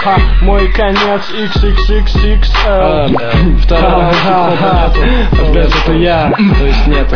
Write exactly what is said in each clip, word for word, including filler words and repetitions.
Ха-ха, мой конец икс икс икс икс эл. Второго нету. Опять это я, то есть нету.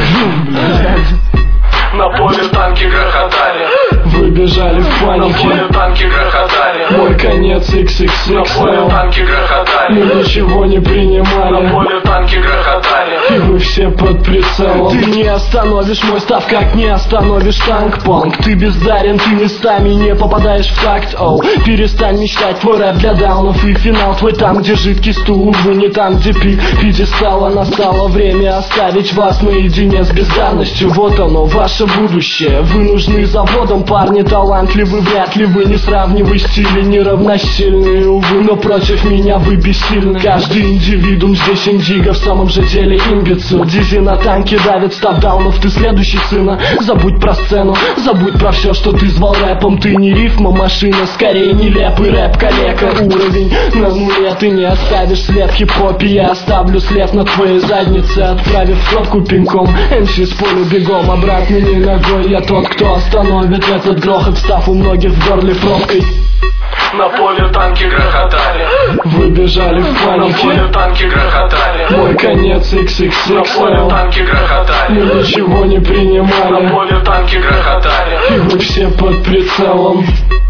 На поле танки грохотали, Вы бежали в на панике. поле танки грохотали, Мой конец икс икс на икс поле эл. танки Мы грохотали, ничего не на принимали, поле танки грохотали. и вы все под прицелом. Ты не остановишь мой став, как не остановишь танк, панк. Ты бездарен, ты местами не попадаешь в такт. Оу, перестань мечтать, твой рэп для даунов. И финал твой там, где жидкий стул, увы, не там, где пик пьедестала. Настало время оставить вас наедине с бездарностью. Вот оно, ваше будущее. Вы нужны заводом, парни талантливы. Вряд ли вы не сравнивай стили, неравносильные, увы. Но против меня вы бессильны. Каждый индивидуум здесь индиго, в самом же деле имбецил. Дизи на танке давит, став даунов, ты следующий, сына. Забудь про сцену, забудь про все, что ты звал рэпом. Ты не рифма, машина, скорее нелепый рэп, калека. Уровень на нуле, ты не оставишь след в хип-хопе. Я оставлю след на твоей заднице, отправив фотку пинком. эм си с поля бегом, обратно не ногой. Я тот, кто остановит этот грохот, став у многих в горле пробкой. На поле танки грохотали, Вы бежали в на поле панике. танки грохотали, Мой конец икс икс на икс поле эл. танки Мы грохотали, ничего не на принимали, поле танки грохотали. и вы все под прицелом.